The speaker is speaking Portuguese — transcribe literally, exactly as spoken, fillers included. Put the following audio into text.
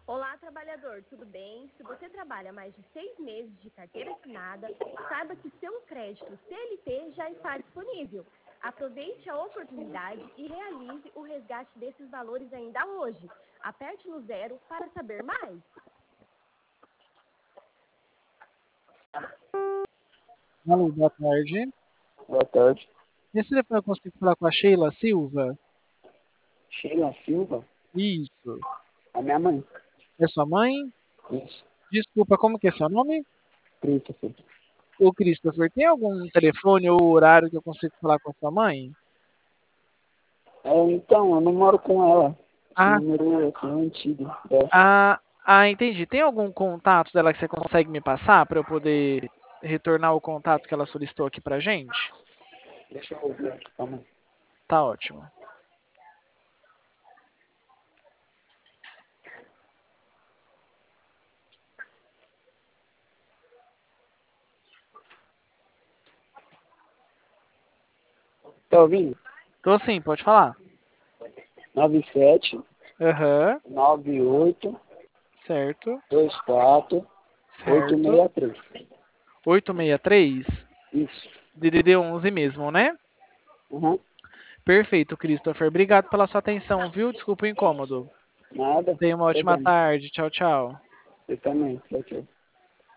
Olá, trabalhador, tudo bem? Se você trabalha mais de seis meses de carteira assinada, saiba que seu crédito C L T já está disponível. Aproveite a oportunidade e realize o resgate desses valores ainda hoje. Aperte no zero para saber mais. Alô, boa tarde. Boa tarde. Nesse telefone eu consigo falar com a Sheila Silva? Sheila Silva? Isso. A minha mãe. É sua mãe? Isso. Desculpa, como que é seu nome? Christopher. Ô, Christopher, tem algum telefone ou horário que eu consigo falar com a sua mãe? É, então, eu não moro com ela. Esse Ah, número é antigo. É. ah, ah, entendi. Tem algum contato dela que você consegue me passar para eu poder retornar o contato que ela solicitou aqui pra gente? Deixa eu ouvir aqui, calma aí. Tá ótimo. Tá ouvindo? Tô sim, pode falar. nove sete Aham, nove oito certo, dois quatro oito certo. seis três. oito seis três, Isso. D D D onze mesmo, né? Uhum. Perfeito, Christopher. Obrigado pela sua atenção, viu? Desculpa o incômodo. Nada. Tenha uma ótima Problema. tarde. Tchau, tchau. Você também. Tchau, tchau.